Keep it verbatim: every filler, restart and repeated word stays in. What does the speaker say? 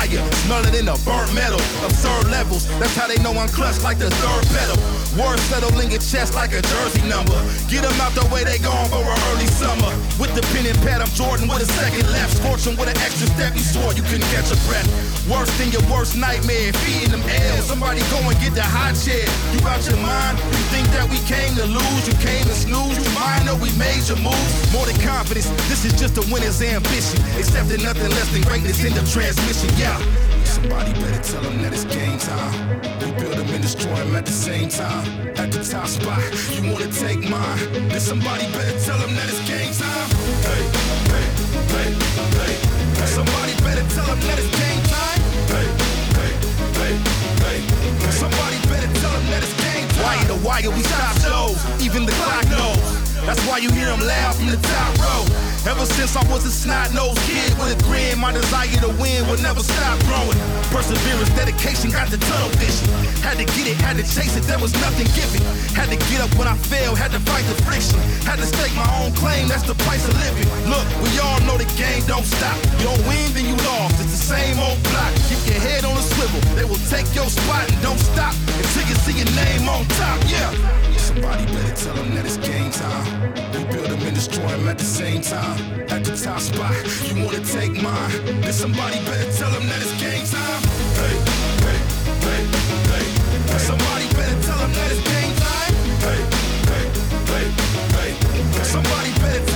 fire, smelling in the burnt metal. Absurd levels, that's how they know I'm clutch like the third pedal. Words settle in your chest like a jersey number. Get them out the way, they gone for an early summer. With the pen and pad, I'm Jordan with a second left. Scorching with an extra step, you swore you couldn't catch a breath. Worse than your worst nightmare, feeding them L's. Somebody go and get the hot chair. You out your mind? You think that we came to lose? You came to snooze? You mind that we made your moves? More than confidence, this is just a winner's ambition. Accepting nothing less than greatness in the transmission, yeah. Somebody better tell them that it's game time. We build them and destroy them at the same time. At the top spot, you wanna take mine. Then somebody better tell them that it's game time. Hey, hey, hey, hey, hey. Somebody better tell them that it's game time. Hey, hey, hey, hey, hey. Somebody better tell them that it's game time. Wire to wire, we stop shows. Even the clock knows. That's why you hear them loud from the top row. Ever since I was a snot-nosed kid with a grin, my desire to win will never stop growing. Perseverance, dedication, got the tunnel vision. Had to get it, had to chase it, there was nothing given. Had to get up when I failed, had to fight the friction. Had to stake my own claim, that's the price of living. Look, we all know the game don't stop. You don't win, then you lost, it's the same old block. Keep your head on a swivel, they will take your spot and don't stop until you see your name on top, yeah. Somebody better tell them that it's game time. We build them and destroy them at the same time. At the top spot, you wanna take mine. Then somebody better tell them that it's game time. Hey, hey, hey, hey, hey. Somebody better tell them that it's game time. Hey, hey, hey, hey. Somebody better tell